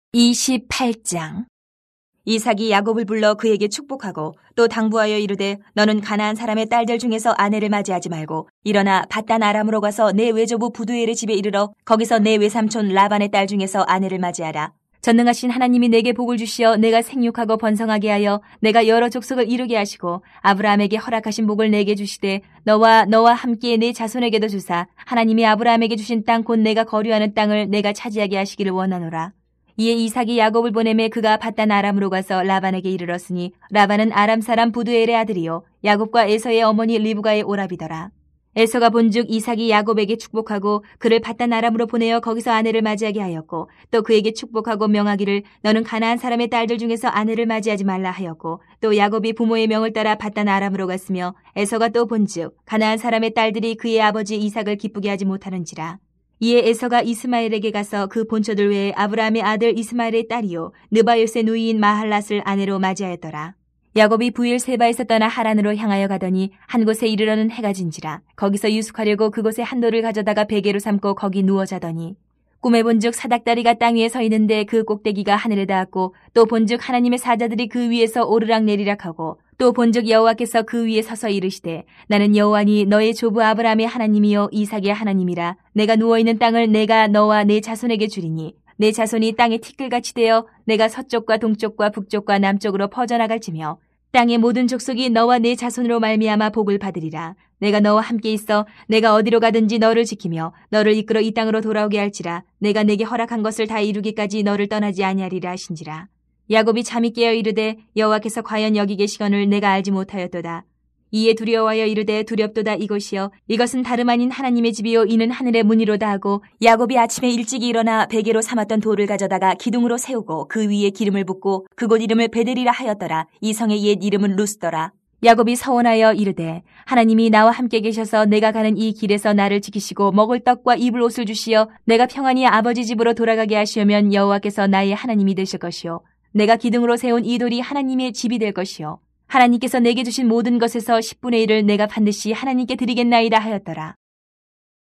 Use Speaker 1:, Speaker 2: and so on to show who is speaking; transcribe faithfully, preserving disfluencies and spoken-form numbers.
Speaker 1: 이십팔 장. 이삭이 야곱을 불러 그에게 축복하고 또 당부하여 이르되 너는 가나안 사람의 딸들 중에서 아내를 맞이하지 말고 일어나 밧단 아람으로 가서 내 외조부 부두엘의 집에 이르러 거기서 내 외삼촌 라반의 딸 중에서 아내를 맞이하라. 전능하신 하나님이 내게 복을 주시어 내가 생육하고 번성하게 하여 내가 여러 족속을 이루게 하시고 아브라함에게 허락하신 복을 내게 주시되 너와 너와 함께 내 자손에게도 주사 하나님이 아브라함에게 주신 땅 곧 내가 거류하는 땅을 내가 차지하게 하시기를 원하노라. 이에 이삭이 야곱을 보내매 그가 밧단 아람으로 가서 라반에게 이르렀으니 라반은 아람 사람 부두엘의 아들이요 야곱과 에서의 어머니 리브가의 오라비더라. 에서가 본즉 이삭이 야곱에게 축복하고 그를 밧단 아람으로 보내어 거기서 아내를 맞이하게 하였고 또 그에게 축복하고 명하기를 너는 가나안 사람의 딸들 중에서 아내를 맞이하지 말라 하였고 또 야곱이 부모의 명을 따라 밧단 아람으로 갔으며 에서가 또 본즉 가나안 사람의 딸들이 그의 아버지 이삭을 기쁘게 하지 못하는지라. 이에 에서가 이스마엘에게 가서 그 본처들 외에 아브라함의 아들 이스마엘의 딸이요 느바요스의 누이인 마할랏을 아내로 맞이하였더라. 야곱이 부일 세바에서 떠나 하란으로 향하여 가더니 한 곳에 이르러는 해가 진지라. 거기서 유숙하려고 그곳에 한 돌을 가져다가 베개로 삼고 거기 누워 자더니 꿈에 본즉 사닥다리가 땅 위에 서 있는데 그 꼭대기가 하늘에 닿았고 또 본즉 하나님의 사자들이 그 위에서 오르락 내리락 하고 또 본즉 여호와께서 그 위에 서서 이르시되 나는 여호와니 너의 조부 아브라함의 하나님이요 이삭의 하나님이라. 내가 누워있는 땅을 내가 너와 내 자손에게 주리니 내 자손이 땅의 티끌같이 되어 내가 서쪽과 동쪽과 북쪽과 남쪽으로 퍼져나갈지며 땅의 모든 족속이 너와 내 자손으로 말미암아 복을 받으리라. 내가 너와 함께 있어 내가 어디로 가든지 너를 지키며 너를 이끌어 이 땅으로 돌아오게 할지라. 내가 내게 허락한 것을 다 이루기까지 너를 떠나지 아니하리라 하신지라. 야곱이 잠이 깨어 이르되 여호와께서 과연 여기 계시거늘 내가 알지 못하였도다. 이에 두려워하여 이르되 두렵도다 이곳이여 이것은 다름 아닌 하나님의 집이요 이는 하늘의 문이로다 하고 야곱이 아침에 일찍이 일어나 베개로 삼았던 돌을 가져다가 기둥으로 세우고 그 위에 기름을 붓고 그곳 이름을 베델이라 하였더라. 이 성의 옛 이름은 루스더라. 야곱이 서원하여 이르되 하나님이 나와 함께 계셔서 내가 가는 이 길에서 나를 지키시고 먹을 떡과 입을 옷을 주시어 내가 평안히 아버지 집으로 돌아가게 하시오면 여호와께서 나의 하나님이 되실 것이요 내가 기둥으로 세운 이 돌이 하나님의 집이 될 것이요 하나님께서 내게 주신 모든 것에서 십분의 일을 내가 반드시 하나님께 드리겠나이다 하였더라.